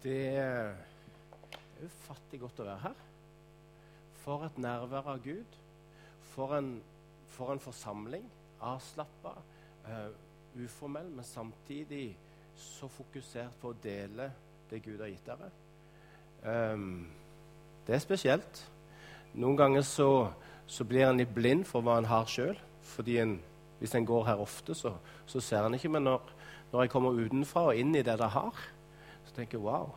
Det er ufattelig godt å være her. For et nærvær av Gud. For en forsamling. Avslappet, uformell, men samtidig så fokusert på å dele det Gud har gitt dere. Det er spesielt. Noen ganger så blir en litt blind for hva en har selv. Fordi hvis en går her ofte, så ser en ikke. Men når jeg kommer utenfra og inn i det jeg har, så tenker jeg, wow,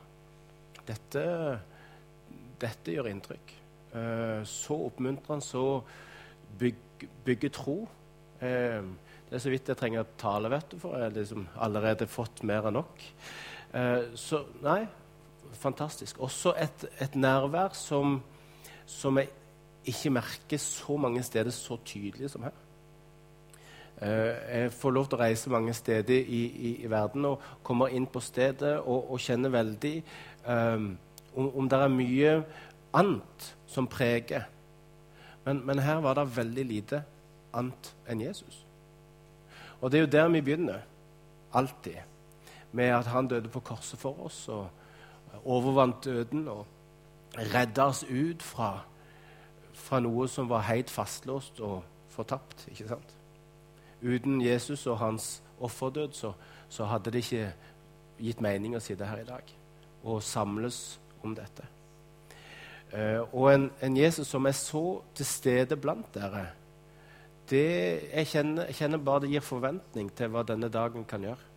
dette gjør inntrykk. Så oppmuntrende, så bygge tro. Det er så vidt jeg trenger å tale, vet du, for jeg har liksom allerede fått mer enn nok. Så nei, fantastisk. Også et nærvær som jeg ikke merker så mange steder så tydelig som her. Jeg får lov til å reise mange steder i verden og kommer inn på stedet og kjenner veldig om det er mye annet som preger. Men her var det veldig lite annet enn Jesus. Og det er jo der vi begynner, alltid, med at han døde på korset for oss og overvant døden og reddet oss ut fra noe som var helt fastlåst og fortapt, ikke sant? Uten Jesus og hans offerdød så hadde det ikke gitt mening å sitte her i dag og samles om dette. Og en Jesus som er så til stede blant dere, jeg kjenner bare det gir forventning til hva denne dagen kan gjøre.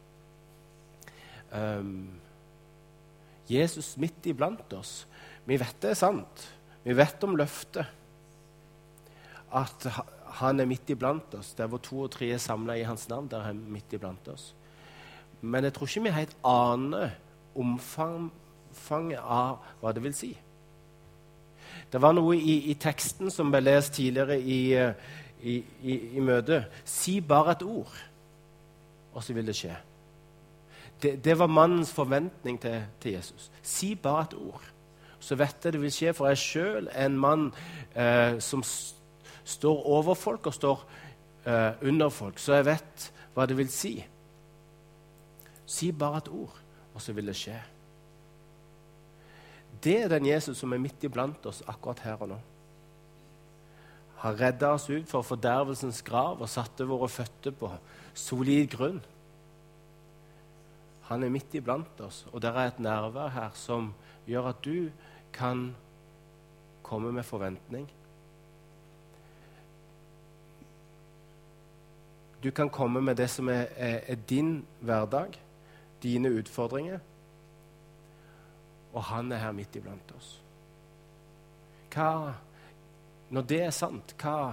Jesus midt iblant oss. Vi vet det er sant. Vi vet om løftet. At han er midt iblant oss. Der hvor 2 og 3 er samlet i hans navn, der er han midt iblant oss. Men jeg tror ikke vi helt aner omfanget av hva det vil si. Det var noe i teksten som ble lest tidligere i møtet. Si bare et ord, og så vil det skje. Det var mannens forventning til Jesus. Si bare et ord, så vet jeg det vil skje. For jeg selv er en mann som står over folk og står under folk, så jeg vet hva det vil si. Si bare et ord, og så vil det skje. Det er den Jesus som er midt iblant oss akkurat her og nå. Han reddet oss ut for fordervelsens grav og satte våre føtter på solid grunn. Han er midt iblant oss, og det er et nærvær her som gjør at du kan komme med forventning. Du kan komme med det som er din hverdag, dine utfordringer, og han er her midt iblant oss. Når det er sant,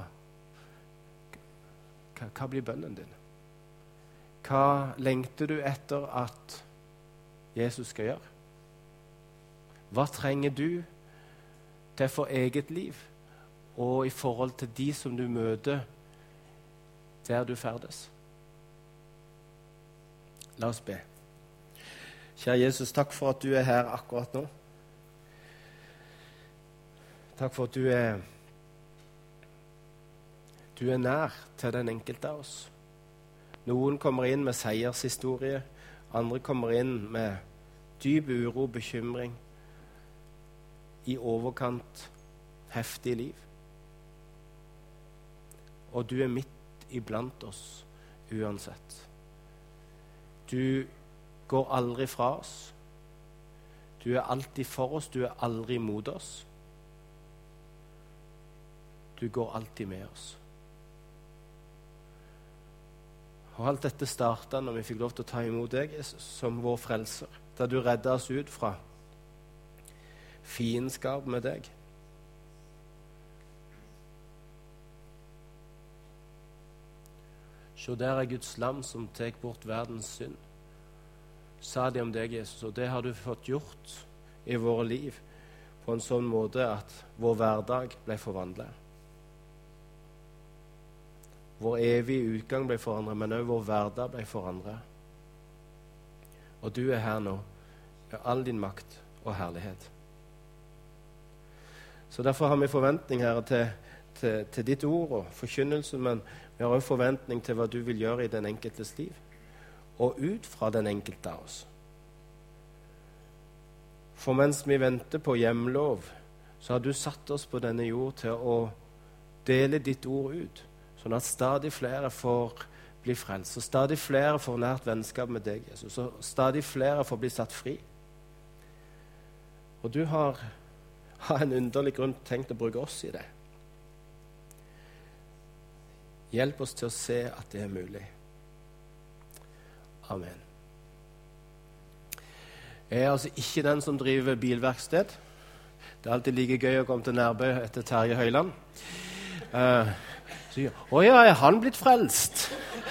hva blir bønnen din? Hva lengter du etter at Jesus skal gjøre? Hva trenger du til for eget liv, og i forhold til de som du møter der du ferdes? La oss be. Kjære Jesus, takk for at du er her akkurat nå. Takk for at du er nær til den enkelte av oss. Noen kommer inn med seiershistorie, andre kommer inn med dyp uro, bekymring, i overkant heftig liv. Og du er midt iblant oss uansett. Du går aldri fra oss. Du er alltid for oss, du er aldri mot oss. Du går alltid med oss. Og alt dette startet når vi fikk lov til å ta imot deg, Jesus, som vår frelser, da du reddet oss ut fra fiendskap med deg. Så der er Guds lam som tek bort verdens synd, sa de om deg, Jesus, og det har du fått gjort i våre liv på en sånn måte at vår hverdag ble forvandlet. Vår evige utgang ble forandret, men også vår hverdag ble forandret. Og du er her nå med all din makt og herlighet. Så derfor har vi forventning her til ditt ord og forkynnelse, men vi har også forventning til hva du vil gjøre i den enkeltes liv, og ut fra den enkelte av oss. For mens vi venter på hjemlov, så har du satt oss på denne jord til å dele ditt ord ut, sånn at stadig flere får bli frelst, og stadig flere får nært vennskap med deg, Jesus, og stadig flere får bli satt fri. Og du har en underlig grunn tenkt å bruke oss i det. Hjelp oss til å se at det er mulig. Amen. Jeg er altså ikke den som driver bilverksted. Det er alltid like gøy å komme til Nærbø etter Terje Høyland. Ja, er han blitt frelst?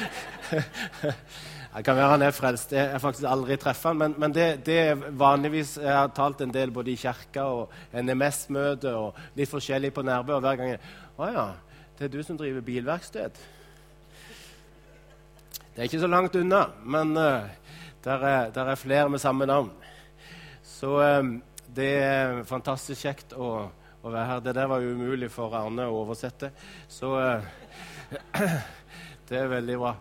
Det kan være han er frelst. Jeg har faktisk aldri treffet han, men det er vanligvis, jeg har talt en del både i kirka og NMS-møte og litt forskjellig på Nærbø, og hver gang det er du som driver bilverksted. Det er ikke så langt unna, men der er flere med samme navn. Så det er fantastisk kjekt å være her. Det der var jo umulig for Arne å oversette, så det er veldig bra.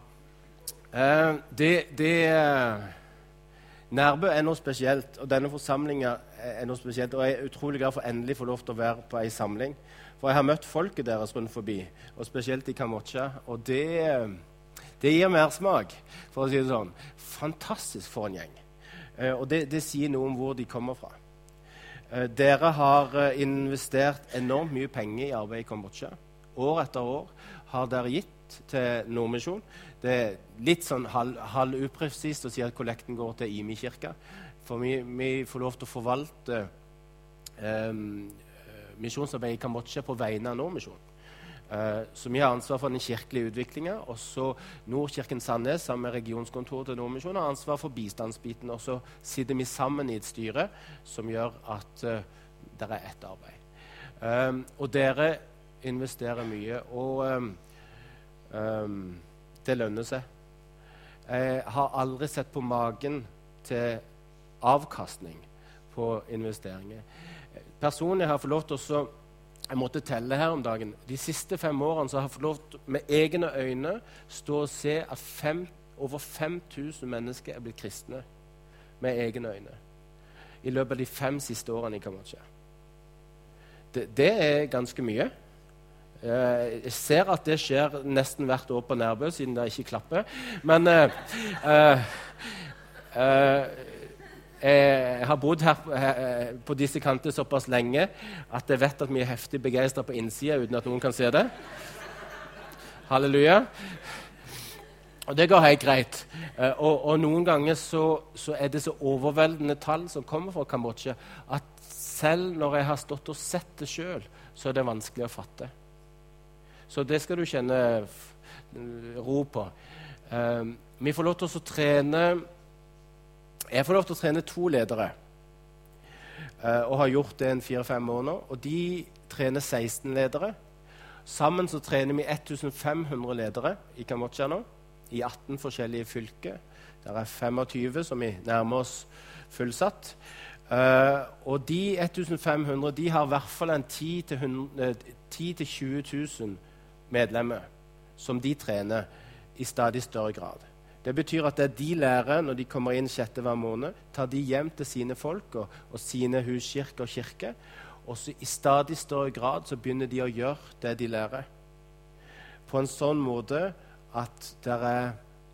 Nærbø er noe spesielt, og denne forsamlingen er noe spesielt, og jeg er utrolig glad for endelig få lov til å være på en samling. For jeg har møtt folket deres rundt forbi, og spesielt i Kambodsja, og det gir mersmak, for å si det sånn. Fantastisk for en gjeng. Og det sier noe om hvor de kommer fra. Dere har investert enormt mye penger i arbeid i Kambodsja. År etter år har dere gitt til Nordmisjon. Det er litt sånn halvupresist å si at kollekten går til Imi-kirka, for vi får lov til å forvalte misjonsarbeid i Kambodsja på vegne av Nordmisjon. Så vi har ansvar for den kirkelige utviklingen, og så Nordkirken Sandnes sammen med regionskontoret til Nordmisjon har ansvar for bistandsbiten, og så sitter vi sammen i et styre som gjør at det er ett arbeid. Og dere investerer mye, og det lønner seg. Jeg har aldri sett på magen til avkastning på investeringer. Personlig har jeg fått lov til å jeg måtte telle her om dagen. De siste 5 årene så har jeg fått lov til med egne øyne stå og se at over 5000 mennesker er blitt kristne med egne øyne i løpet av de 5 siste årene i Kambodsja. Det er ganske mye. Jeg ser at det skjer nesten hvert år på Nærbø, siden det ikke klapper. Men jeg har bodd her på disse kanter såpass lenge at jeg vet at vi er heftig begeistret på innsiden uten at noen kan se det. Halleluja. Og det går helt greit. Og noen ganger så er det så overveldende tall som kommer fra Kambodsja at selv når jeg har stått og sett det selv, så er det vanskelig å fatte. Så det skal du kjenne ro på. Vi får lov til å trene. Jeg får lov til å trene 2 ledere, og har gjort det 4-5 år nå, og de trener 16 ledere. Sammen så trener vi 1500 ledere i Kambodsja nå, i 18 forskjellige fylker. Der er 25 som vi nærmer oss fullsatt. Og de 1500, de har i hvert fall 10 000-20 000 medlemmer som de trener i stadig større grad. Det betyr at det de lærer når de kommer inn 6. hver måned, tar de hjem til sine folk og sine huskirker og kirker, og så i stadig større grad så begynner de å gjøre det de lærer. På en sånn måte at det er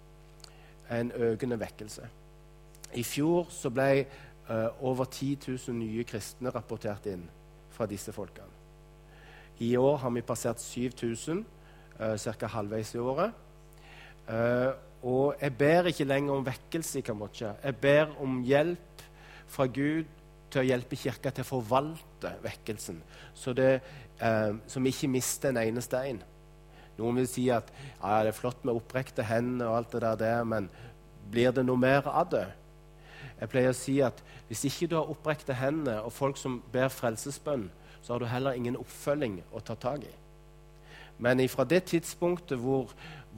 en økende vekkelse. I fjor så ble over 10 000 nye kristne rapportert inn fra disse folkene. I år har vi passert 7000, cirka halvveis i året. Og jeg ber ikke lenger om vekkelse i Kambodsja. Jeg ber om hjelp fra Gud til å hjelpe kirka til å forvalte vekkelsen, så vi ikke mister en eneste en. Noen vil si at det er flott med opprekte hender og alt det der, men blir det noe mer av det? Jeg pleier å si at hvis ikke du har opprekte hender og folk som ber frelsesbønn, så har du heller ingen oppfølging å ta tag i. Men fra det tidspunktet hvor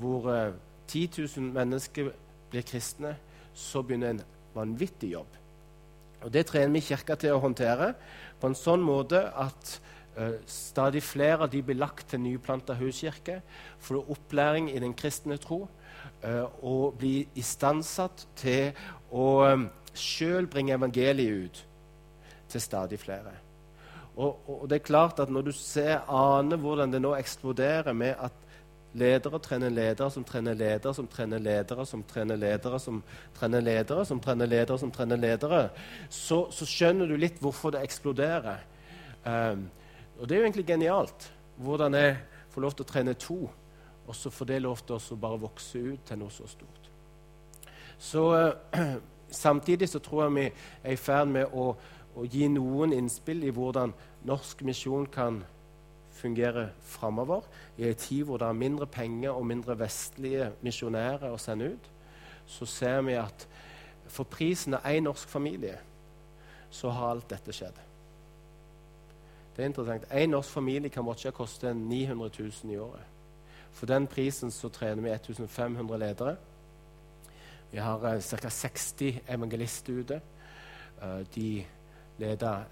10 000 mennesker blir kristne, så begynner en vanvittig jobb. Og det trener vi kirka til å håndtere på en sånn måte at stadig flere av de blir lagt til nyplanta huskirke, får opplæring i den kristne tro, og blir istandsatt til å selv bringe evangeliet ut. til stadig flere. Og det er klart at når du aner hvordan det nå eksploderer med at ledere trener ledere som trener ledere som trener ledere som trener ledere som trener ledere som trener ledere som trener ledere, så skjønner du litt hvorfor det eksploderer. Og det er jo egentlig genialt. Hvordan jeg får lov til å trene 2, og så får det lov til å bare vokse ut til noe så stort. Så samtidig så tror jeg vi er i ferd med å gi noen innspill i hvordan norsk misjon kan fungere fremover, i en tid hvor det er mindre penger og mindre vestlige misjonærer å sende ut. Så ser vi at for prisen av en norsk familie, så har alt dette skjedd. Det er interessant. En norsk familie kan ikke koste 900 000 i året. For den prisen så trener vi 1500 ledere. Vi har ca. 60 evangelister ute. De leder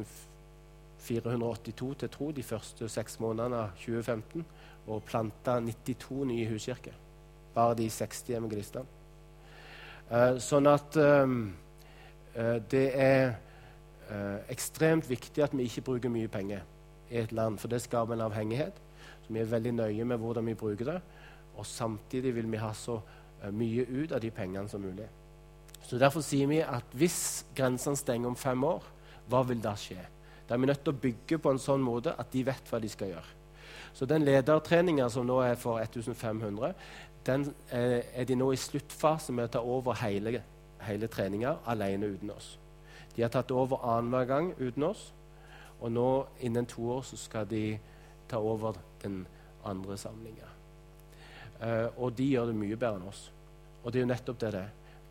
1482 til tro de første 6 månedene av 2015, og planta 92 nye huskirker. Bare de 60 evangelistene. Sånn at det er ekstremt viktig at vi ikke bruker mye penger i et land, for det skaper en avhengighet. Så vi er veldig nøye med hvordan vi bruker det, og samtidig vil vi ha så mye ut av de pengene som mulig. Så derfor sier vi at hvis grensene stenger om 5 år, hva vil da skje? Da er vi nødt til å bygge på en sånn måte at de vet hva de skal gjøre. Så den ledertreningen som nå er for 1500, den er de nå i sluttfase med å ta over hele treningen alene uten oss. De har tatt over annenhver gang uten oss, og nå innen 2 år så skal de ta over den andre samlingen. Og de gjør det mye bedre enn oss. Og det er jo nettopp det.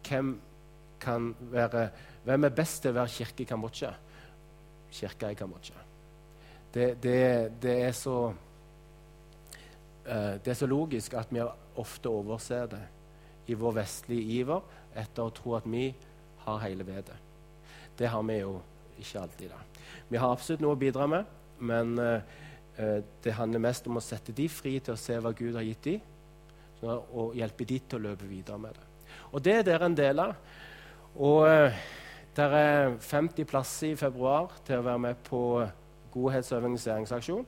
Hvem er best til å være kirke i Kambodsja? Kirka i Kambodsja. Det er så logisk at vi ofte overser det i vår vestlige iver etter å tro at vi har hele vedet. Det har vi jo ikke alltid. Da. Vi har absolutt noe å bidra med, men det handler mest om å sette de fri til å se hva Gud har gitt dem, og hjelpe de til å løpe videre med det. Og det er dere en del av. Og det er 50 plasser i februar til å være med på godhets- og evangeliseringsaksjon.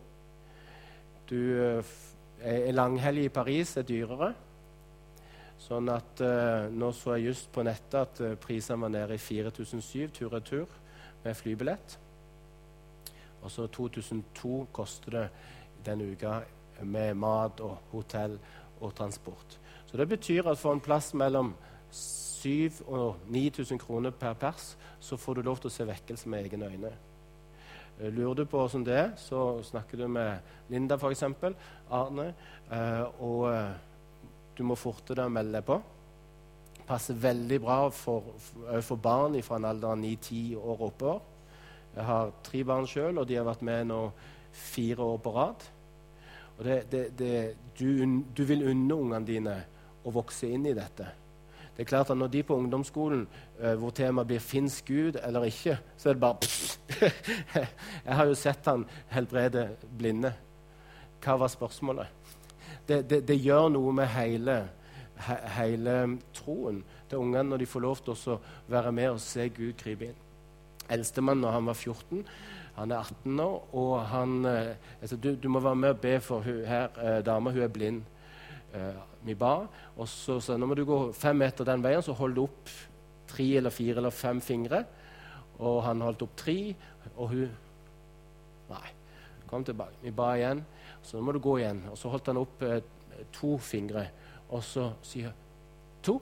Langhelg i Paris er dyrere. Sånn at nå så jeg just på nettet at prisene var nede i 4007 tur-retur med flybillett. Og så 2002 koster det denne uka med mat og hotell og transport. Så det betyr at for en plass mellom 7 og 9000 kroner per pers, så får du lov til å se vekkelse med egne øyne. Lurer du på hvordan det er, så snakker du med Linda for eksempel, Arne, og du må forte deg å melde deg på. Passer veldig bra for barn fra en alder av 9-10 år oppover. Jeg har 3 barn selv, og de har vært med nå 4 år på rad. Og du vil unne ungene dine å vokse inn i dette. Det er klart at når de på ungdomsskolen, hvor temaet blir «Finnes Gud eller ikke», så er det bare Jeg har jo sett han helbrede blinde. Hva var spørsmålet? Det gjør noe med hele troen til ungene når de får lov til å være med og se Gud gripe inn. Eldstemann når han var 14, han er 18 nå, og du må være med og be for dama, hun er blind. Vi ba, og så nå må du gå 5 meter den veien, så hold du opp 3 eller 4 eller 5 fingre, og han holdt opp 3, og hun nei, kom tilbake, vi ba igjen, så nå må du gå igjen, og så holdt han opp 2 fingre, og så sier 2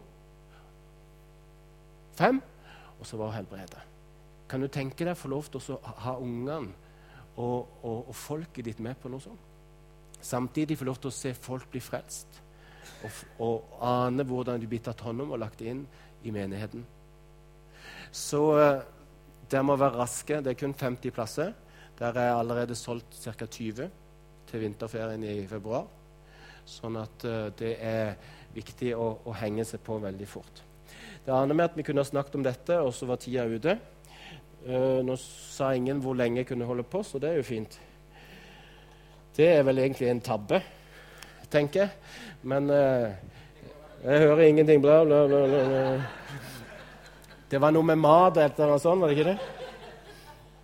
5, og så var hun helbredet. Kan du tenke deg få lov til å ha ungene og folket ditt med på noe sånt? Samtidig få lov til å se folk bli frelst og ane hvordan de blir tatt hånd om og lagt inn i menigheten. Så der må være raske. Det er kun 50 plasser. Der er allerede solgt ca. 20 til vinterferien i februar. Sånn at det er viktig å henge seg på veldig fort. Det aner med at vi kunne ha snakket om dette, og så var tida ute. Nå sa ingen hvor lenge jeg kunne holde på, så det er jo fint. Det er vel egentlig en tabbe, tenker jeg. Men jeg hører ingenting bra. Bla, bla, bla. Det var noe med mat eller noe sånt, var det ikke det?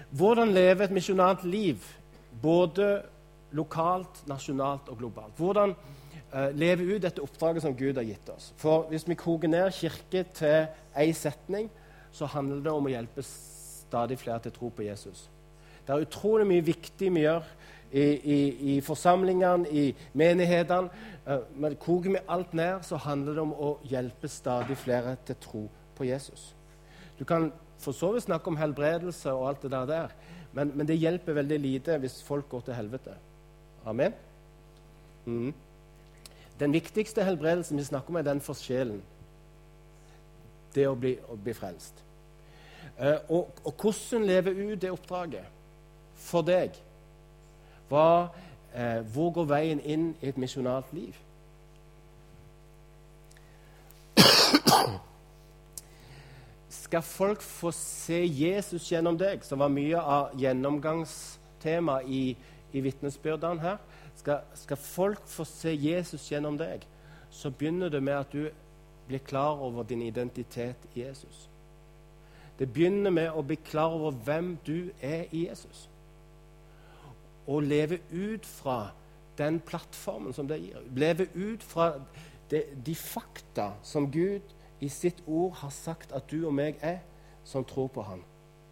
Hvordan leve et misjonalt liv, både lokalt, nasjonalt og globalt? Hvordan leve ut dette oppdraget som Gud har gitt oss? For hvis vi koker ned kirke til en setning, så handler det om å hjelpe stadig flere til å tro på Jesus. Det er utrolig mye viktig vi gjør i forsamlingene, i menighetene. Men koker vi alt ned, så handler det om å hjelpe stadig flere til å tro på Jesus. Du kan for så vidt snakke om helbredelse og alt det der, men det hjelper veldig lite hvis folk går til helvete. Amen? Den viktigste helbredelsen vi snakker om, er den for sjelen. Det å bli frelst. Og hvordan leve ut det oppdraget for deg? Hvor går veien inn i et misjonalt liv? Skal folk få se Jesus gjennom deg, som var mye av gjennomgangstema i vitnesbyrdene her, skal folk få se Jesus gjennom deg, så begynner det med at du blir klar over din identitet i Jesus. Det begynner med å bli klar over hvem du er i Jesus. Og leve ut fra den plattformen som det gir. Leve ut fra de fakta som Gud i sitt ord har sagt at du og meg er, som tror på han.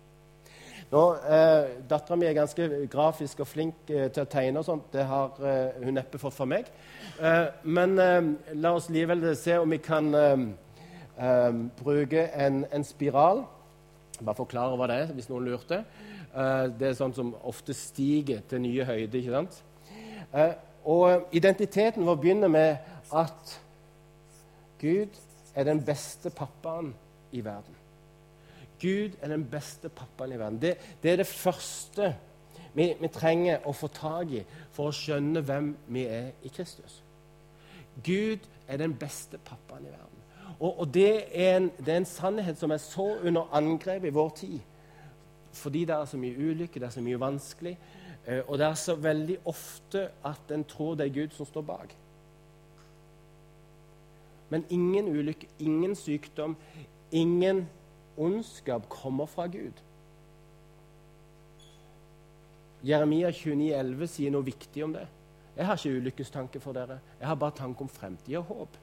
Datteren min er ganske grafisk og flink til å tegne og sånt. Det har hun neppe fått fra meg. Men la oss likevel se om vi kan bruke en spiral. Bare forklare hva det er, hvis noen lurte. Det er sånt som ofte stiger til nye høyder, ikke sant? Og identiteten vår begynner med at Gud er den beste pappaen i verden. Gud er den beste pappaen i verden. Det er det første vi trenger å få tag i for å skjønne hvem vi er i Kristus. Gud er den beste pappaen i verden. Og det er en sannhet som er så under angrep i vår tid. Fordi det er så mye ulykke, det er så mye vanskelig, og det er så veldig ofte at en tror det er Gud som står bak. Men ingen ulykke, ingen sykdom, ingen ondskap kommer fra Gud. Jeremia 29,11 sier noe viktig om det. Jeg har ikke ulykkestanke for dere. Jeg har bare tanke om fremtid og håp.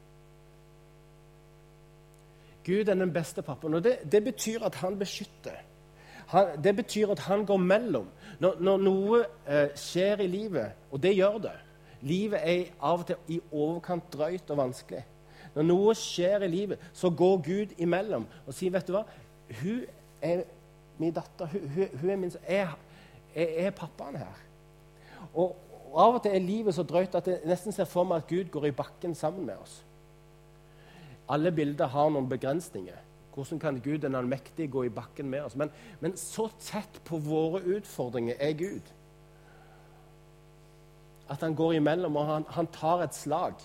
Gud er den beste pappaen, og det betyr at han beskytter. Det betyr at han går mellom. Når noe skjer i livet, og det gjør det. Livet er av og til i overkant drøyt og vanskelig. Når noe skjer i livet, så går Gud imellom og sier, vet du hva? Hun er min datter, hun er min, jeg er pappaen her. Og av og til er livet så drøyt at jeg nesten ser for meg at Gud går i bakken sammen med oss. Alle bilder har noen begrensninger. Hvordan kan Gud, den allmektige, gå i bakken med oss? Men så tett på våre utfordringer er Gud. At han går imellom, og han tar et slag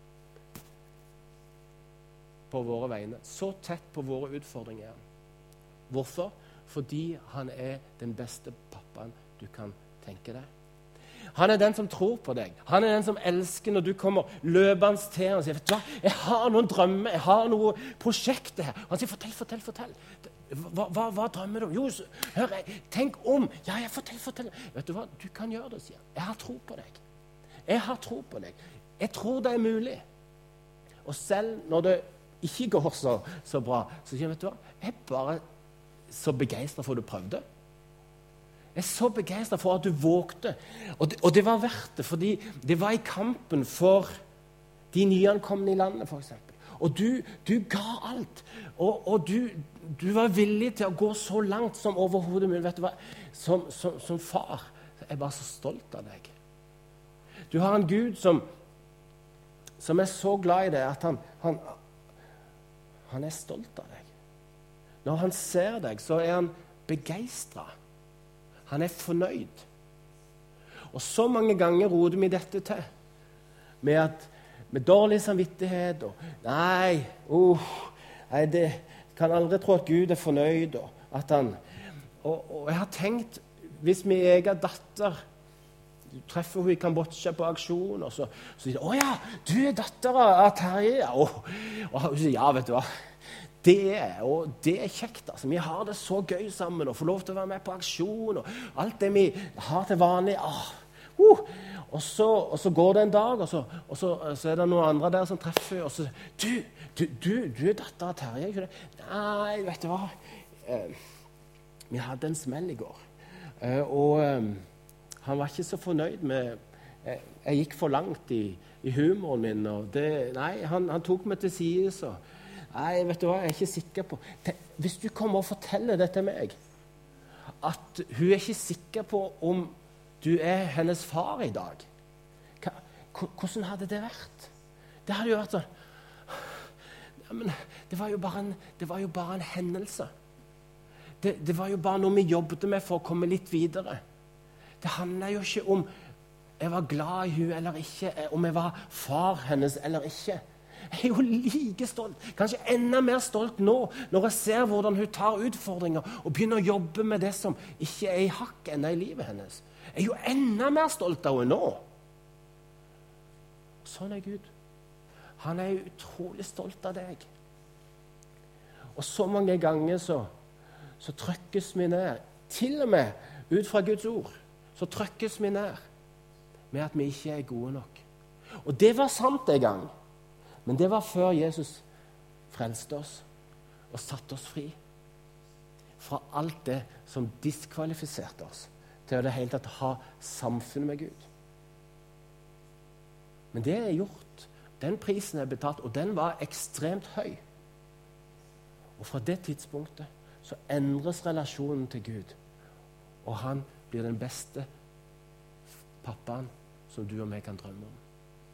på våre vegne. Så tett på våre utfordringer. Hvorfor? Fordi han er den beste pappaen du kan tenke deg. Han er den som tror på deg. Han er den som elsker når du kommer løpende til han og sier, vet du hva, jeg har noen drømmer, jeg har noe prosjekter her. Han sier, fortell. Hva drømmer du? Jo, hør, tenk om. Ja, fortell. Vet du hva, du kan gjøre det, sier han. Jeg har tro på deg. Jeg tror det er mulig. Og selv når det ikke går så bra, så sier han, vet du hva, jeg er bare så begeistret for at du prøvde. Jeg er så begeistret for at du vågte. Og det var verdt det, fordi det var i kampen for de nyankomne i landet, for eksempel. Og du ga alt. Og du var villig til å gå så langt som overhodet mulig. Vet du hva? Som far er jeg bare så stolt av deg. Du har en Gud som er så glad i deg at han er stolt av deg. Når han ser deg, så er han begeistret. Han er fornøyd. Og så mange ganger roder vi dette til. Med dårlig samvittighet. Nei, det kan aldri tro at Gud er fornøyd. Og jeg har tenkt, hvis min egen datter du treffer henne i Kambodsja på aksjon, og så sier hun, ja, du er datter av Terje. Og hun sier, ja, vet du hva, og det kjekt. Altså. Vi har det så gøy sammen, og får lov til å være med på aksjon, og alt det vi har til vanlig. Og så går det en dag, og så er det noen andre der som treffer, og så du er datter av Terje, ikke det? Nei, vet du hva? Vi hadde en smell i går, og han var ikke så fornøyd med jeg gikk for langt i humoren min, og han tok meg til side, så nei, vet du hva, jeg er ikke sikker på hvis du kommer og forteller det til meg, at hun er ikke sikker på om du er hennes far i dag, hvordan hadde det vært? Det hadde jo vært sånn, ja, men det var jo bare en hendelse. Det var jo bare noe vi jobbet med for å komme litt videre. Det handler jo ikke om jeg var glad i henne eller ikke, om jeg var far hennes eller ikke. Jeg er jo like stolt, kanskje enda mer stolt nå, når jeg ser hvordan hun tar utfordringer og begynner å jobbe med det som ikke er i hakk enda i livet hennes. Jeg er jo enda mer stolt av henne nå. Sånn er Gud. Han er utrolig stolt av deg. Og så mange ganger så trykkes vi ned, til og med ut fra Guds ord, så trykkes vi ned med at vi ikke er gode nok. Og det var sant en gang, men det var før Jesus frelste oss og satte oss fri fra alt det som diskvalifiserte oss til å det hele tatt ha samfunn med Gud. Men det er gjort. Den prisen er betalt, og den var ekstremt høy. Og fra det tidspunktet så endres relasjonen til Gud, og han blir den beste pappaen som du og meg kan drømme om.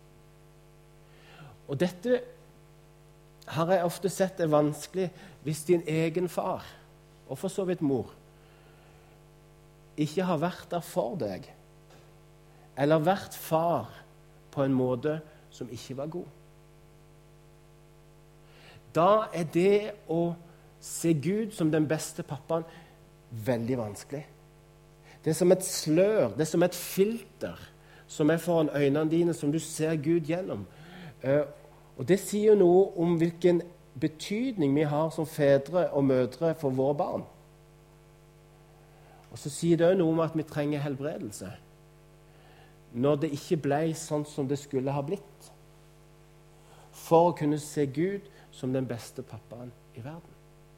Og dette har jeg ofte sett er vanskelig hvis din egen far, og for så vidt mor, ikke har vært der for deg, eller vært far på en måte som ikke var god. Da er det å se Gud som den beste pappaen veldig vanskelig. Det er som et slør, det er som et filter som er foran øynene dine, som du ser Gud gjennom. Og det sier noe om hvilken betydning vi har som fedre og mødre for våre barn. Og så sier det noe om at vi trenger helbredelse når det ikke ble sånn som det skulle ha blitt, for å kunne se Gud som den beste pappaen i verden.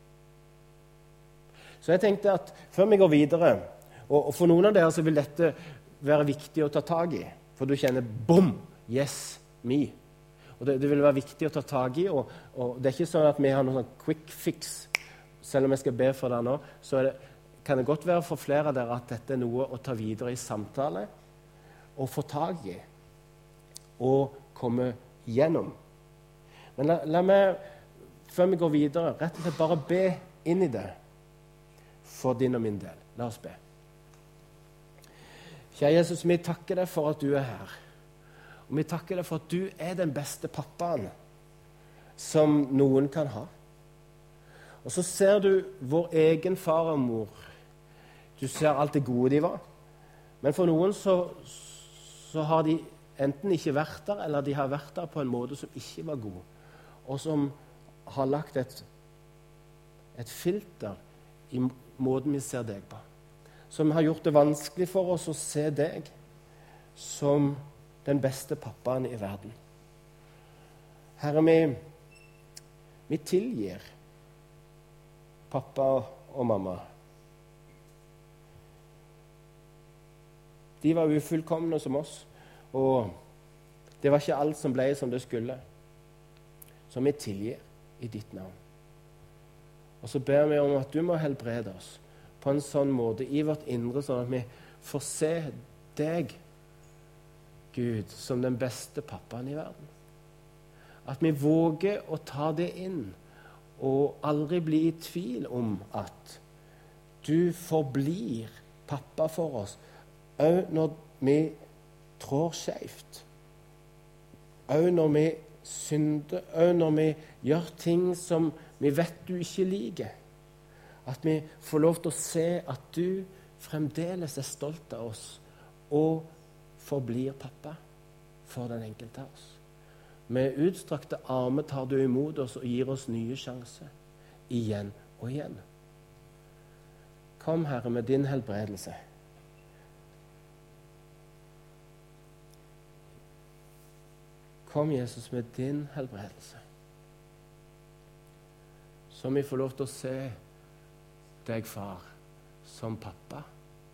Så jeg tenkte at før vi går videre, og for noen av dere så vil dette være viktig å ta tag i, for du kjenner, bom, yes, me. Og det vil være viktig å ta tag i, og det er ikke sånn at vi har noen sånn quick fix, selv om jeg skal be for deg nå, så kan det godt være for flere av dere at dette er noe å ta videre i samtale, og få tag i, og komme gjennom. Men la meg, før vi går videre, rett og slett bare be inn i det, for din og min del. La oss be. Kjære Jesus, vi takker deg for at du er her. Og vi takker deg for at du er den beste pappaen som noen kan ha. Og så ser du vår egen far og mor. Du ser alt det gode de var. Men for noen så har de enten ikke vært der, eller de har vært der på en måte som ikke var god, og som har lagt et filter i måten vi ser deg på, som har gjort det vanskelig for oss å se deg som den beste pappaen i verden. Herre, vi tilgir pappa og mamma. De var ufullkomne som oss, og det var ikke alt som ble som det skulle. Så vi tilgir i ditt navn. Og så ber vi om at du må helbrede oss på en sånn måte i vårt indre, sånn at vi får se deg, Gud, som den beste pappaen i verden. At vi våger å ta det inn, og aldri bli i tvil om at du forblir pappa for oss, også når vi trår skjevt, også når vi synder, også når vi gjør ting som vi vet du ikke liker. At vi får lov til å se at du fremdeles er stolt av oss og forblir pappa for den enkelte av oss. Med utstrakte armer tar du imot oss og gir oss nye sjanser. igjen og igjen. Kom, Herre, med din helbredelse. Kom, Jesus, med din helbredelse. Så vi får lov til å se deg, far, som pappa.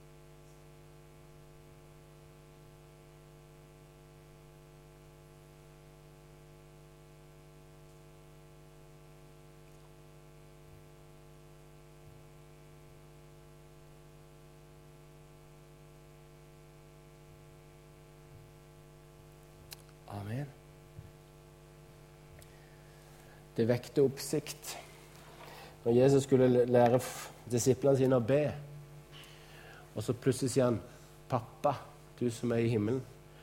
Amen. Det vekte oppsikt når Jesus skulle lære disiplene sine å be. Og så plutselig sier han, pappa, du som er i himmelen.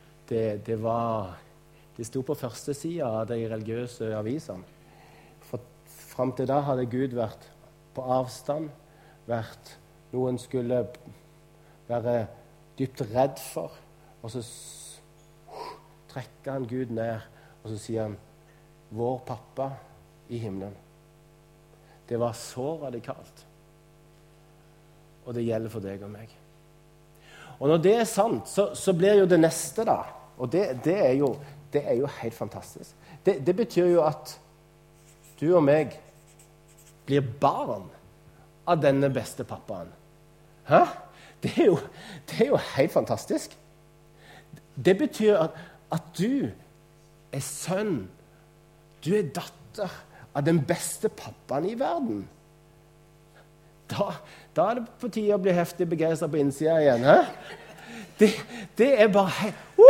Det sto på første siden av de religiøse avisene. For frem til da hadde Gud vært på avstand, vært noen skulle være dypt redd for, og så trekker han Gud ned, og så sier han, vår pappa i himmelen. Det var så radikalt. Og det gjelder for deg og meg. Og når det er sant, så blir jo det neste da, og det er jo helt fantastisk. Det betyr jo at du og meg blir barn av denne beste pappaen. Hæ? Det er jo helt fantastisk. Det betyr at du er sønn, du er datter av den beste pappaen i verden. Da er det på tide å bli heftig begeistret på innsida igjen. Hæ? Det er bare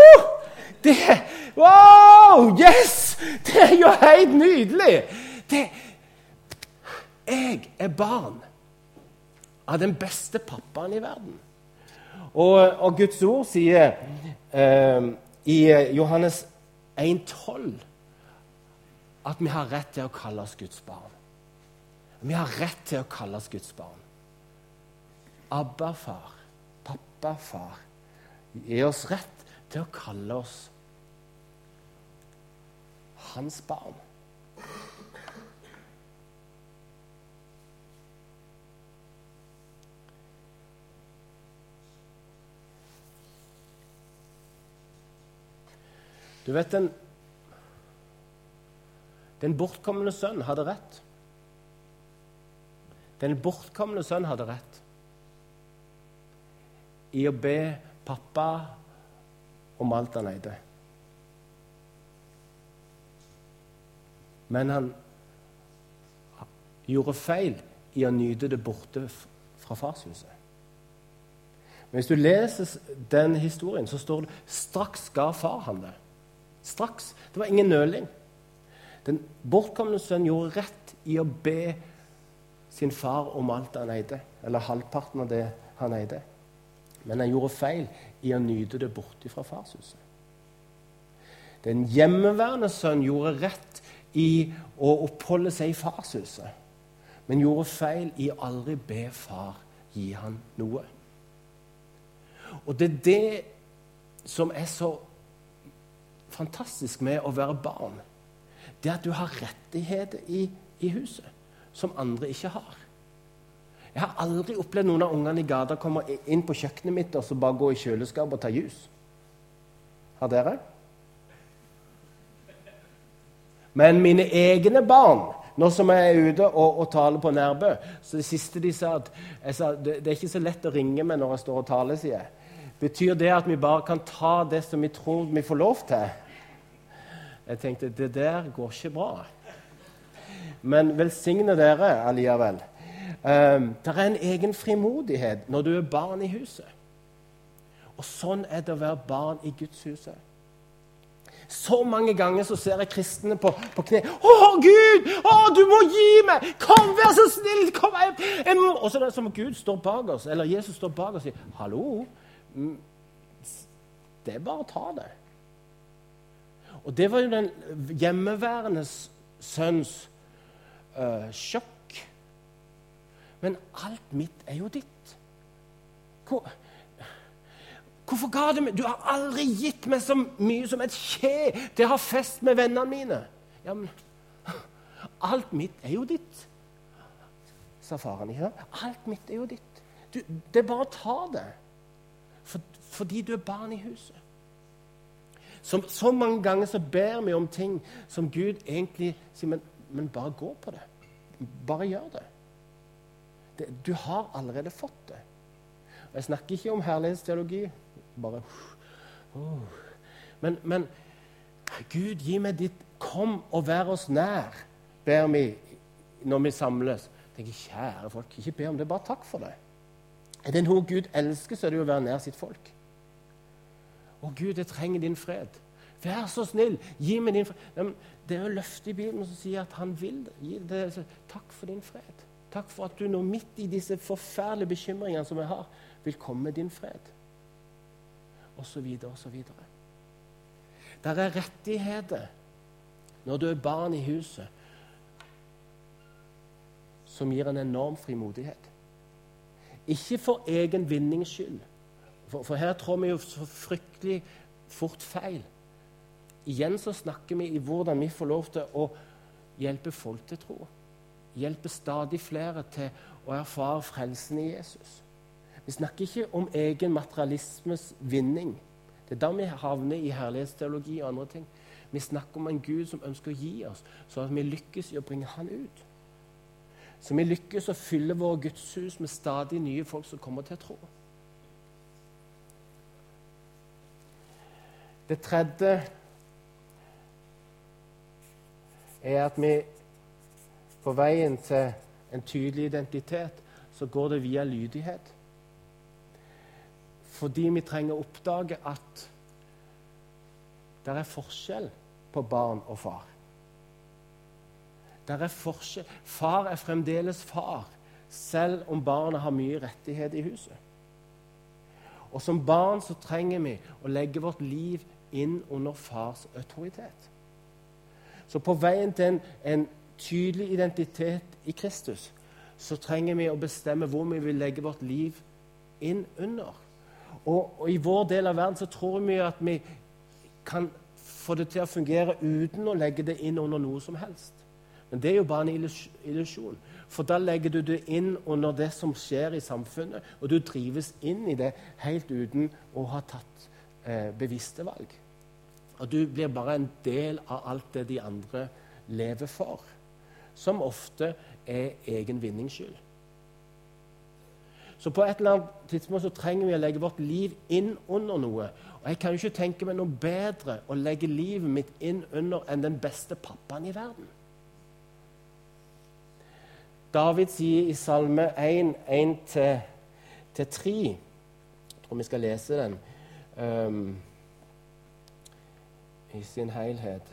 wow, yes! Det er jo helt nydelig! Jeg er barn av den beste pappaen i verden. Og Guds ord sier i Johannes 1,12 at vi har rett til å kalle oss Guds barn. Vi har rett til å kalle oss Guds barn. Abba, far, pappa, far. Gi oss rett til å kalle oss hans barn. Du vet, den bortkommende sønn hadde rett. Den bortkommende sønn hadde rett i å be pappa om alt han eide. Men han gjorde feil i å nyte det borte fra farshuset. Men hvis du leser den historien, så står det straks ga far han det. Straks. Det var ingen nøling. Den bortkomne sønn gjorde rett i å be sin far om alt han eide, eller halvparten av det han eide. Men han gjorde feil i å nyte det borte fra farshuset. Den hjemmeværende sønn gjorde rett i å oppholde seg i farshuset, men gjorde feil i å aldri be far gi han noe. Og det er det som er så fantastisk med å være barn. Det at du har rettigheter i huset som andre ikke har. Jeg har aldri opplevd noen av ungene i gata komme inn på kjøkkenet mitt og så bare gå i kjøleskap og ta jus. Har dere? Men mine egne barn, nå som jeg er ute og taler på Nærbø, så det siste de sa, jeg sa det er ikke så lett å ringe meg når jeg står og taler, sier jeg. Betyr det at vi bare kan ta det som vi tror vi får lov til? Jeg tenkte, det der går ikke bra. Men velsigne dere alligevel. Det er en egen frimodighet når du er barn i huset. Og sånn er det å være barn i Guds huset. Så mange ganger så ser jeg kristne på kne. Gud! Du må gi meg! Kom, vær så snill! Kom, og så er det som Gud står bak oss, eller Jesus står bak oss og sier, hallo? Det er bare å ta det. Og det var jo den hjemmeværende sønns sjokk. Men alt mitt er jo ditt. Hvorfor ga du meg? Du har aldri gitt meg så mye som et skje til å ha fest med vennene mine. Ja, men alt mitt er jo ditt. sa faren. Ikke sant? Alt mitt er jo ditt. Det er bare å ta det. Fordi du er barn i huset. Så mange ganger så ber vi om ting som Gud egentlig sier, men bare gå på det. Bare gjør det. Du har allerede fått det. Og jeg snakker ikke om herlighetsteologi. Bare Men Gud, gi meg ditt. Kom og vær oss nær, ber vi når vi samles. Jeg tenker, kjære folk, ikke be om det, bare takk for det. Er det noe Gud elsker, så er det jo å være nær sitt folk. Å Gud, jeg trenger din fred. Vær så snill, gi meg din fred. Det er jo løftet i Bibelen som sier at han vil gi det. Takk for din fred. Takk for at du nå midt i disse forferdelige bekymringene som jeg har, vil komme med din fred. Og så videre, og så videre. Der er rettigheter når du er barn i huset som gir en enorm frimodighet. Ikke for egen vinnings skyld. For her tror vi jo så fryktelig fort feil. Igjen så snakker vi i hvordan vi får lov til å hjelpe folk til tro. Hjelpe stadig flere til å erfare frelsen i Jesus. Vi snakker ikke om egen materialismes vinning. Det er da vi havner i herlighetsteologi og andre ting. Vi snakker om en Gud som ønsker å gi oss, så at vi lykkes i å bringe han ut. Så vi lykkes å fylle våre gudshus med stadig nye folk som kommer til å tro. Det tredje er at vi på veien til en tydelig identitet, så går det via lydighet. Fordi vi trenger å oppdage at det er forskjell på barn og far. Det er forskjell. Far er fremdeles far, selv om barna har mye rettighet i huset. Og som barn så trenger vi å legge vårt liv inn under fars autoritet. Så på veien til en tydelig identitet i Kristus, så trenger vi å bestemme hvor vi vil legge vårt liv inn under. Og i vår del av verden så tror vi at vi kan få det til å fungere uten å legge det inn under noe som helst. Men det er jo bare en illusjon. For da legger du det inn under det som skjer i samfunnet, og du drives inn i det helt uten å ha tatt bevisste valg. Og du blir bare en del av alt det de andre lever for, som ofte er egen vinnings skyld. Så på et eller annet tidspunkt så trenger vi å legge vårt liv inn under noe. Og jeg kan jo ikke tenke meg noe bedre å legge livet mitt inn under enn den beste pappaen i verden. David sier i Salme 1, 1-3, jeg tror vi skal lese den i sin helhet.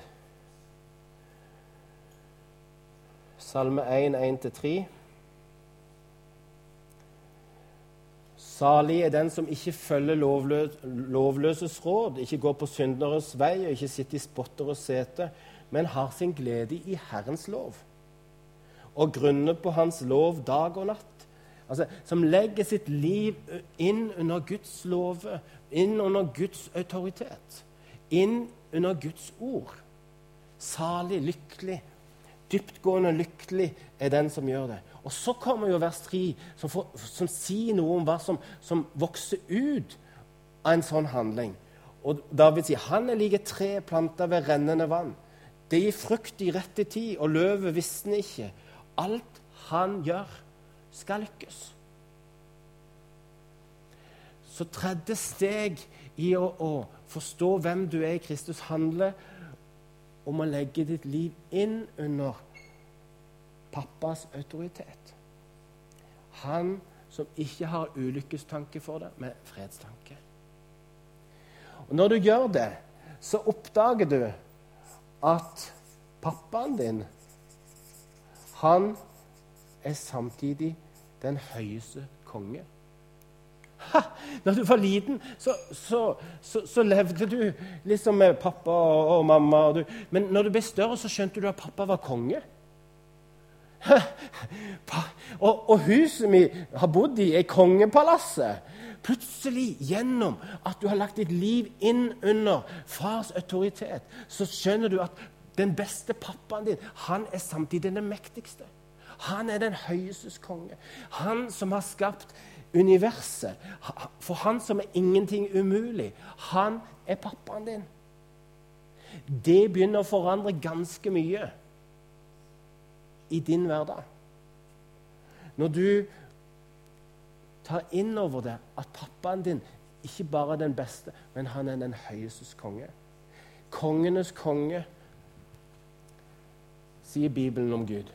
Salme 1, 1-3. Salig er den som ikke følger lovløses råd, ikke går på synderes vei og ikke sitter i spotteres sete, men har sin glede i Herrens lov og grunner på hans lov dag og natt. Altså, som legger sitt liv inn under Guds love, inn under Guds autoritet, inn under Guds ord. Salig, lykkelig, dyptgående lykkelig er den som gjør det. Og så kommer jo vers 3, som sier noe om hva som vokser ut av en sånn handling. Og David sier, han er like tre planter ved rennende vann. Det gir frukt i rette tid, og løvet visner ikke. Alt han gjør, skal lykkes. Så tredje steg i å forstå hvem du er i Kristus handler om å legge ditt liv inn under pappas autoritet. Han som ikke har ulykkestanke for det, men fredstanke. Og når du gjør det, så oppdager du at pappaen din, han er samtidig den høyeste konge. Når du var liten, så levde du liksom med pappa og mamma. Men når du ble større, så skjønte du at pappa var konge. Og huset vi har bodd i er kongepalasset. Plutselig, gjennom at du har lagt ditt liv inn under fars autoritet, så skjønner du at den beste pappaen din, han er samtidig den mektigste. Han er den høyestes konge. Han som har skapt universet. For han som er ingenting umulig. Han er pappaen din. Det begynner å forandre ganske mye i din hverdag. Når du tar inn over det at pappaen din ikke bare er den beste, men han er den høyestes konge. Kongenes konge, sier Bibelen om Gud.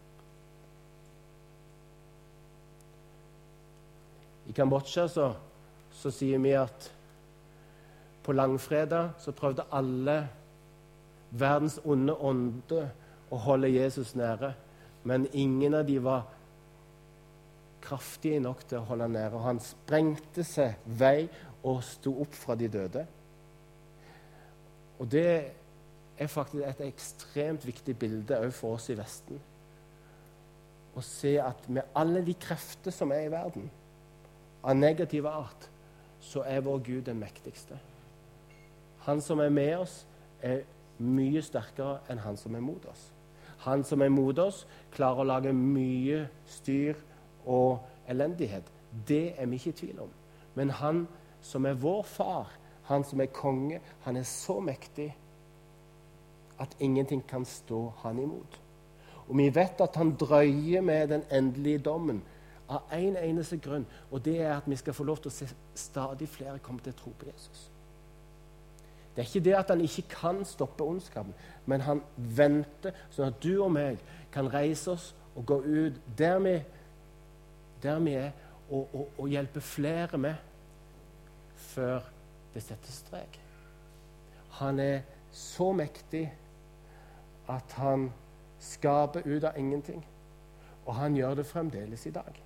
I Kambodsja så sier vi at på langfredag så prøvde alle verdens onde ånder å holde Jesus nære, men ingen av de var kraftige nok til å holde han nære. Og han sprengte seg vei og sto opp fra de døde. Og det er faktisk et ekstremt viktig bilde også for oss i Vesten. Å se at med alle de krefter som er i verden, av negativ art, så er vår Gud den mektigste. Han som er med oss, er mye sterkere enn han som er mot oss. Han som er mot oss, klarer å lage mye styr og elendighet. Det er vi ikke i tvil om. Men han som er vår far, han som er konge, han er så mektig at ingenting kan stå han imot. Og vi vet at han drøyer med den endelige dommen av en eneste grunn, og det er at vi skal få lov til å se stadig flere komme til å tro på Jesus. Det er ikke det at han ikke kan stoppe ondskapen, men han venter sånn at du og meg kan reise oss og gå ut der vi er, og hjelpe flere med før det settes strek. Han er så mektig at han skaper ut av ingenting, og han gjør det fremdeles i dag.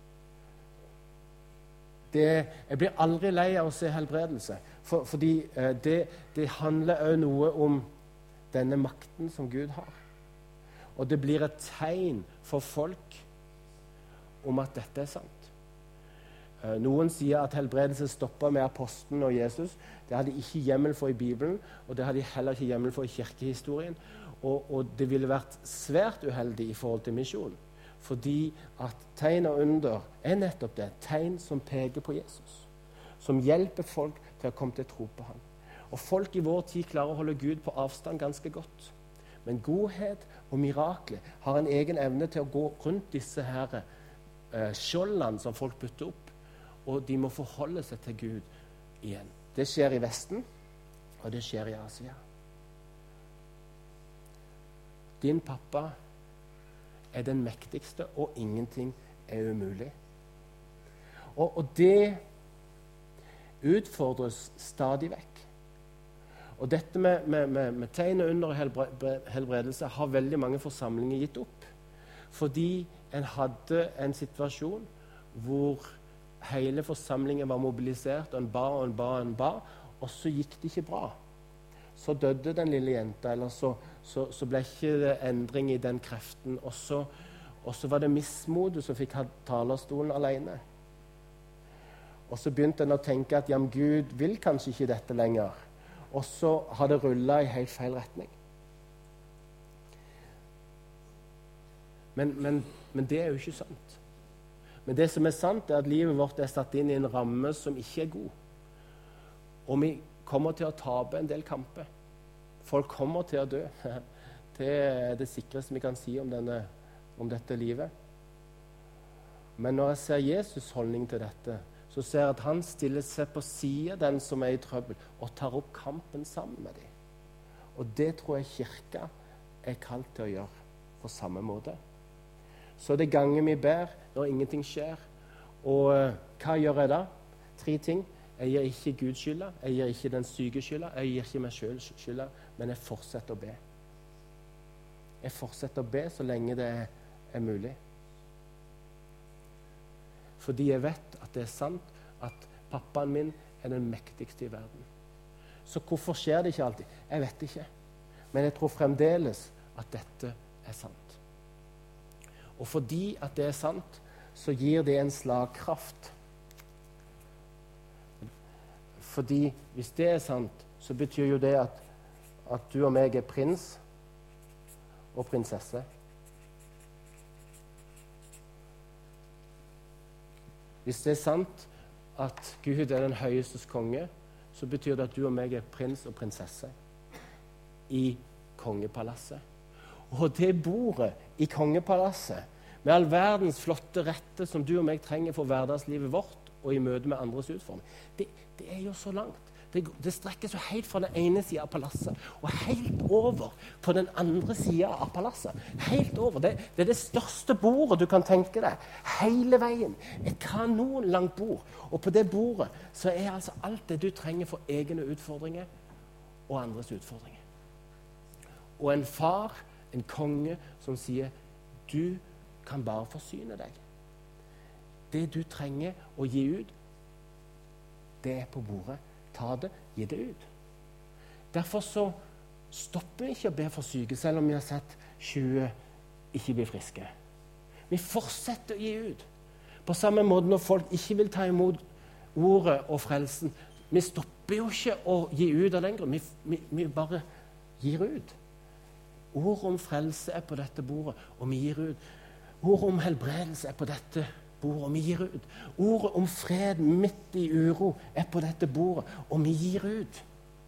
Jeg blir aldri lei av å se helbredelse, fordi det handler også noe om denne makten som Gud har. Og det blir et tegn for folk om at dette er sant. Noen sier at helbredelse stopper med apostelen og Jesus. Det hadde de ikke hjemmel for i Bibelen, og det hadde de heller ikke hjemmel for i kirkehistorien. Og det ville vært svært uheldig i forhold til misjon. Fordi at tegn og under er nettopp det. Tegn som peker på Jesus. Som hjelper folk til å komme til å tro på ham. Og folk i vår tid klarer å holde Gud på avstand ganske godt. Men godhet og mirakler har en egen evne til å gå rundt disse her skjoldene som folk putter opp. Og de må forholde seg til Gud igjen. Det skjer i Vesten, og det skjer i Asia. Din pappa er den mektigste, og ingenting er umulig. Og det utfordres stadig vekk. Og dette med tegn og under og helbredelse har veldig mange forsamlinger gitt opp. Fordi en hadde en situasjon hvor hele forsamlingen var mobilisert, og en ba og en ba og en ba, og så gikk det ikke bra. Så døde den lille jenta, eller så ble ikke det endring i den kreften. Og så var det mismodet som fikk ha talerstolen alene. Og så begynte en å tenke at ja, men Gud vil kanskje ikke dette lenger. Og så har det rullet i helt feil retning. Men det er jo ikke sant. Men det som er sant, er at livet vårt er satt inn i en ramme som ikke er god. Og vi kommer til å tape en del kamper. Folk kommer til å dø. Det er det sikreste vi kan si om dette livet. Men når jeg ser Jesus' holdning til dette, så ser jeg at han stiller seg på siden den som er i trøbbel, og tar opp kampen sammen med dem. Og det tror jeg kirka er kalt til å gjøre på samme måte. Så det ganger vi ber når ingenting skjer. Og hva gjør jeg da? 3 ting. Jeg gir ikke Gud skylda, jeg gir ikke den syke skylda, jeg gir ikke meg selv skylda, men jeg fortsetter å be. Jeg fortsetter å be så lenge det er mulig. Fordi jeg vet at det er sant at pappaen min er den mektigste i verden. Så hvorfor skjer det ikke alltid? Jeg vet ikke. Men jeg tror fremdeles at dette er sant. Og fordi at det er sant, så gir det en slagkraft. Fordi hvis det er sant, så betyr jo det at du og meg er prins og prinsesse. Hvis det er sant at Gud er den høyestes konge, så betyr det at du og meg er prins og prinsesse i kongepalasset. Og det bordet i kongepalasset, med all verdens flotte retter som du og meg trenger for hverdagslivet vårt og i møte med andres utfordring, det er jo så langt. Det strekker seg helt fra den ene siden av palasset og helt over på den andre siden av palasset. Helt over. Det er det største bordet du kan tenke deg. Hele veien. Et kanonlangt bord. Og på det bordet så er altså alt det du trenger for egne utfordringer og andres utfordringer. Og en far, en konge, som sier du kan bare forsyne deg. Det du trenger å gi ut, det er på bordet. Ta det, gi det ut. Derfor så stopper vi ikke å be for syke, selv om vi har sett 20 ikke bli friske. Vi fortsetter å gi ut. På samme måte når folk ikke vil ta imot ordet og frelsen. Vi stopper jo ikke å gi ut av den grunn. Vi bare gir ut. Ordet om frelse er på dette bordet, og vi gir ut. Ordet om helbredelse er på dette bordet, og vi gir ut. Ordet om fred midt i uro er på dette bordet, og vi gir ut.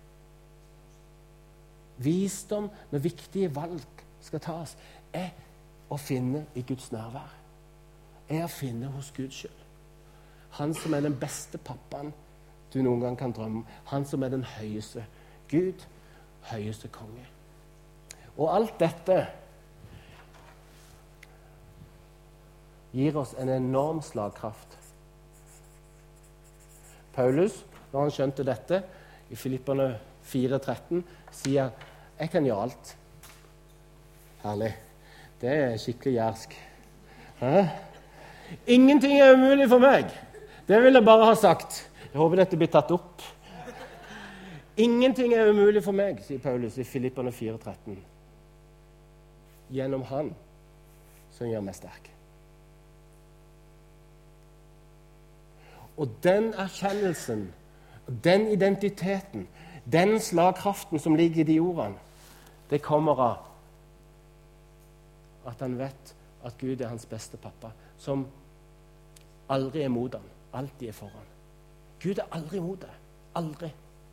Visdom når viktige valg skal tas, er å finne i Guds nærvær. Er å finne hos Gud selv. Han som er den beste pappaen du noen gang kan drømme om. Han som er den høyeste Gud, høyeste konge. Og alt dette gir oss en enorm slagkraft. Paulus, når han skjønte dette, i Filipperne 4,13, sier jeg kan gjøre alt. Herlig. Det er skikkelig jærsk. Ingenting er umulig for meg. Det vil jeg bare ha sagt. Jeg håper dette blir tatt opp. Ingenting er umulig for meg, sier Paulus i Filipperne 4,13. Gjennom han som gjør meg sterk. Og den erkjennelsen, den identiteten, den slagkraften som ligger i de ordene, det kommer av at han vet at Gud er hans beste pappa, som aldri er mot han, alltid er for han. Gud er aldri mot deg. Aldri.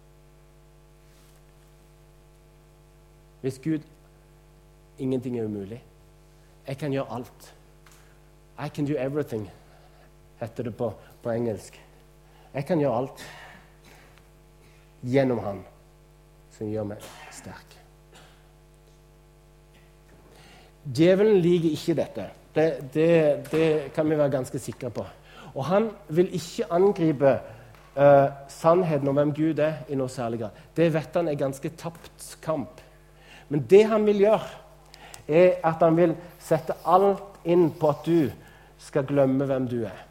Hvis Gud, ingenting er umulig. Jeg kan gjøre alt. I can do everything, heter det på engelsk. Jeg kan gjøre alt gjennom han som gjør meg sterk. Djevelen liker ikke dette. Det kan vi være ganske sikre på. Og han vil ikke angripe sannheten om hvem Gud er i noe særlig grad. Det vet han er ganske tapt kamp. Men det han vil gjøre, er at han vil sette alt inn på at du skal glemme hvem du er.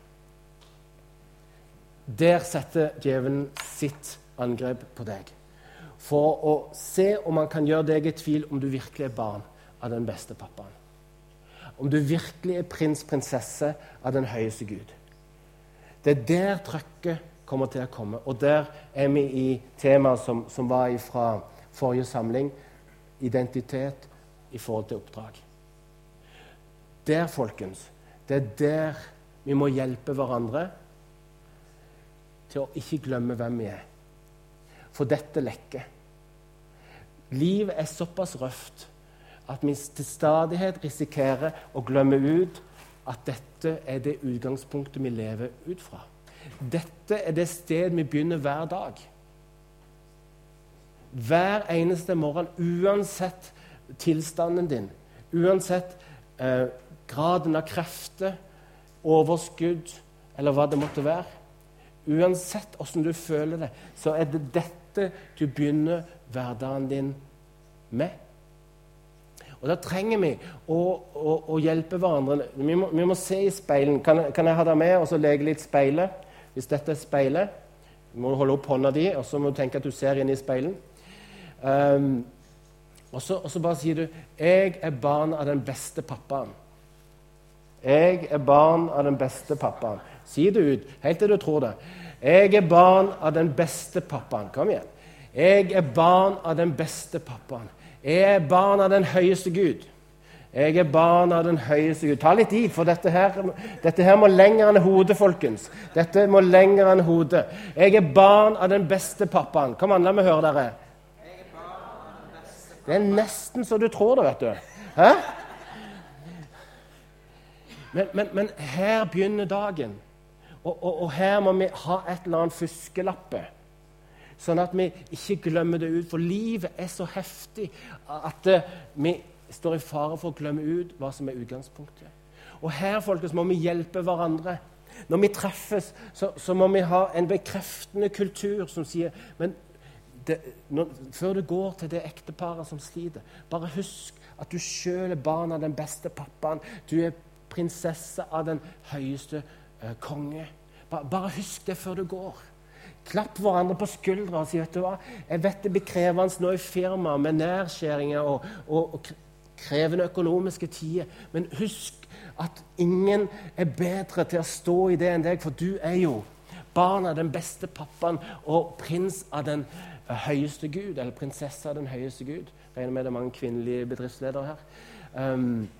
Der setter djevelen sitt angrep på deg. For å se om han kan gjøre deg i tvil om du virkelig er barn av den beste pappaen. Om du virkelig er prins, prinsesse av den høyeste Gud. Det er der trøkket kommer til å komme. Og der er vi i temaet som var fra forrige samling. Identitet i forhold til oppdrag. Der, folkens, det er der vi må hjelpe hverandre til å ikke glemme hvem vi er. For dette lekker. Livet er såpass røft at vi til stadighet risikerer å glemme ut at dette er det utgangspunktet vi lever ut fra. Dette er det sted vi begynner hver dag. Hver eneste morgen, uansett tilstanden din, uansett graden av krefter, overskudd, eller hva det måtte være, uansett hvordan du føler det, så er det dette du begynner hverdagen din med. Og da trenger vi å hjelpe hverandre. Vi må se i speilen. Kan jeg ha deg med og så lege litt speilet? Hvis dette er speilet, må du holde opp hånda di, og så må du tenke at du ser inn i speilen. Og så bare sier du, jeg er barn av den beste pappaen. Jeg er barn av den beste pappaen. Si det ut, helt til du tror det. Jeg er barn av den beste pappaen. Kom igjen. Jeg er barn av den beste pappaen. Jeg er barn av den høyeste Gud. Jeg er barn av den høyeste Gud. Ta litt i, for dette her må lenger enn hodet, folkens. Dette må lenger enn hodet. Jeg er barn av den beste pappaen. Kom an, la meg høre dere. Det er nesten så du tror det, vet du. Hæ? Men her begynner dagen. Og her må vi ha et eller annet fuskelappe. Sånn at vi ikke glemmer det ut. For livet er så heftig at vi står i fare for å glemme ut hva som er utgangspunktet. Og her, folkens, må vi hjelpe hverandre. Når vi treffes, så må vi ha en bekreftende kultur som sier, men før du går til det ekteparet som sliter, bare husk at du selv er barn av den beste pappaen. Du er prinsesse av den høyeste konge. Bare husk det før du går. Klapp hverandre på skuldra og si, vet du hva, jeg vet det blir krevende nå i firma med nærskjæringer og krevende økonomiske tider, men husk at ingen er bedre til å stå i det enn deg, for du er jo barn av den beste pappaen og prins av den høyeste Gud, eller prinsesse av den høyeste Gud. Jeg regner med det er mange kvinnelige bedriftsledere her.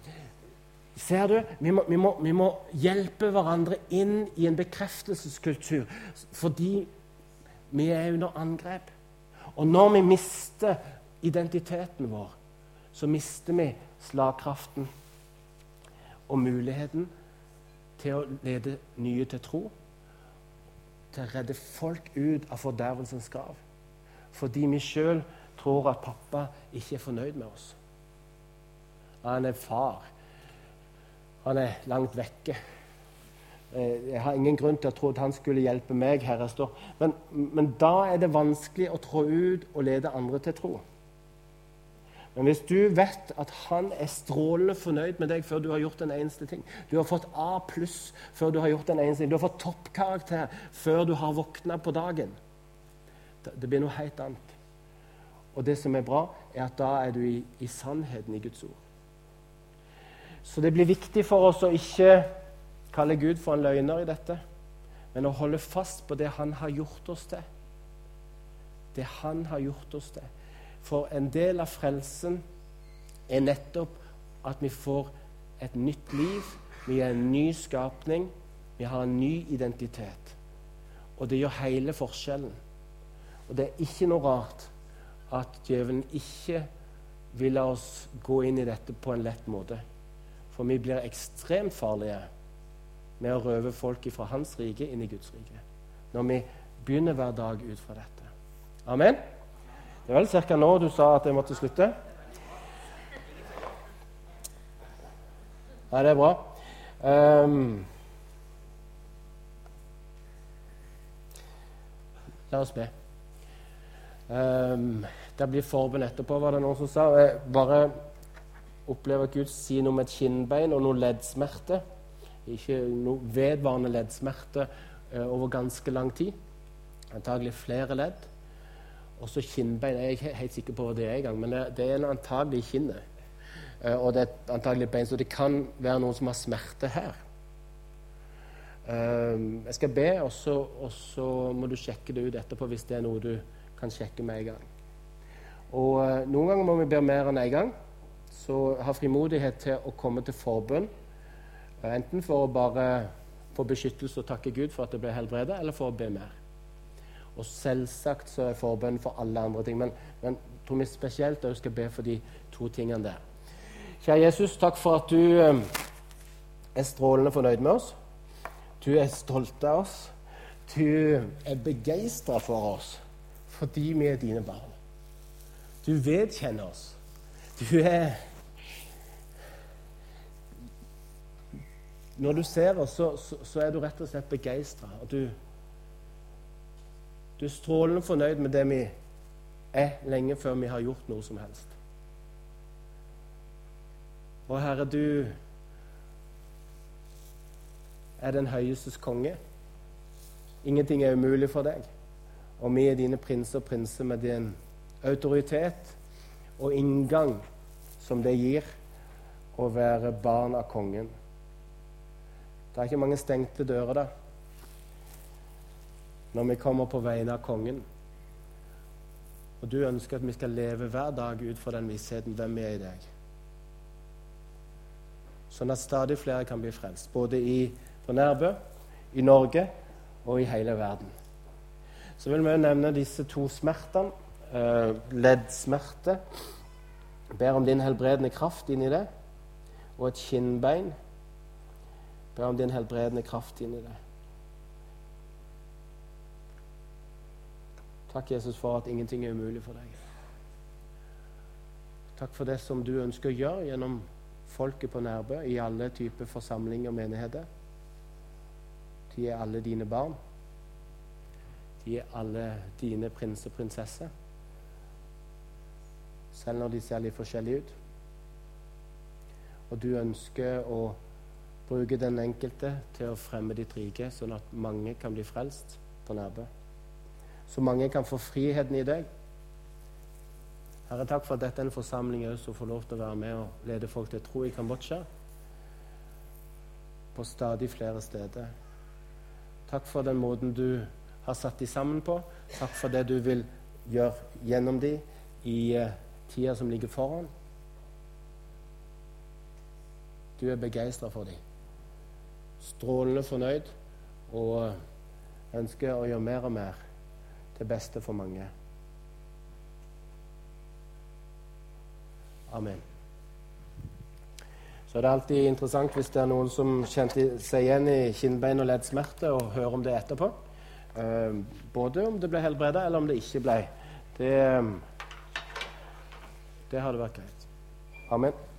Ser du? Vi må hjelpe hverandre inn i en bekreftelseskultur, fordi vi er under angrep. Og når vi mister identiteten vår, så mister vi slagkraften og muligheten til å lede nye til tro, til å redde folk ut av fordervelsens grav. Fordi vi selv tror at pappa ikke er fornøyd med oss. Han er far. Han er langt vekke. Jeg har ingen grunn til å tro at han skulle hjelpe meg her jeg står. Men da er det vanskelig å trå ut og lede andre til tro. Men hvis du vet at han er strålende fornøyd med deg før du har gjort en eneste ting, du har fått A+ før du har gjort en eneste ting, du har fått toppkarakter før du har våknet på dagen, det blir noe helt annet. Og det som er bra, er at da er du i sannheten i Guds ord. Så det blir viktig for oss å ikke kalle Gud for en løgner i dette, men å holde fast på det han har gjort oss til. Det han har gjort oss til. For en del av frelsen er nettopp at vi får et nytt liv, vi er en ny skapning, vi har en ny identitet. Og det gjør hele forskjellen. Og det er ikke noe rart at djevelen ikke vil la oss gå inn i dette på en lett måte. For vi blir ekstremt farlige med å røve folk fra hans rike inn i Guds rike. Når vi begynner hver dag ut fra dette. Amen. Det er vel cirka nå du sa at jeg måtte slutte. Ja, det er bra. La oss be. Det blir forbønn etterpå, var det noen som sa. Jeg bare opplever at Gud sier noe med et kinnbein og noe leddsmerte. Ikke noe vedvarende leddsmerte over ganske lang tid. Antagelig flere ledd. Også kinnbein. Jeg er ikke helt sikker på hva det er i gang, men det er antagelig i kinnet. Og det er antagelig bein, så det kan være noen som har smerte her. Jeg skal be, og så må du sjekke det ut etterpå hvis det er noe du kan sjekke med en gang. Og noen ganger må vi be mer enn en gang, så ha frimodighet til å komme til forbønn, enten for å bare få beskyttelse og takke Gud for at det ble helbredet, eller for å be mer. Og selvsagt så er forbønn for alle andre ting, men tror vi spesielt at jeg skal be for de to tingene der. Kjære Jesus, takk for at du er strålende fornøyd med oss. Du er stolt av oss. Du er begeistret for oss, fordi vi er dine barn. Du vedkjenner oss. Du er... Når du ser oss, så er du rett og slett begeistret. Og du er strålende fornøyd med det vi er lenge før vi har gjort noe som helst. Og Herre, du er den høyestes konge. Ingenting er umulig for deg. Og vi er dine prinser og prinser med din autoritet og inngang som det gir å være barn av kongen. Det er ikke mange stengte dører der når vi kommer på vegne av kongen. Og du ønsker at vi skal leve hver dag ut fra den vissheten hvem vi er i deg. sånn at stadig flere kan bli frelst, både på Nærbø, i Norge og i hele verden. Så vil vi nevne disse 2 smertene. Leddsmerte. Ber om din helbredende kraft inn i det. Og et kinnbein. Ber om din helbredende kraft inn i det. Takk, Jesus, for at ingenting er umulig for deg. Takk for det som du ønsker å gjøre gjennom folket på Nærbø, i alle typer forsamlinger og menigheter. De er alle dine barn. De er alle dine prins og prinsesser. Selv når de ser litt forskjellige ut. Og du ønsker å bruke den enkelte til å fremme ditt rike, sånn at mange kan bli frelst på Nærbø. Så mange kan få friheten i deg. Herre, takk for at dette er en forsamling som får lov til å være med og lede folk til tro i Kambodsja på stadig flere steder. Takk for den måten du har satt de sammen på. Takk for det du vil gjøre gjennom de i tida som ligger foran. Du er begeistret for de. Strålende fornøyd og ønsker å gjøre mer og mer til beste for mange. Amen. Så er det alltid interessant hvis det er noen som kjente seg igjen i kinnbein og leddsmerte, og hører om det etterpå. Både om det ble helbredet eller om det ikke ble. Det hadde vært greit. Amen.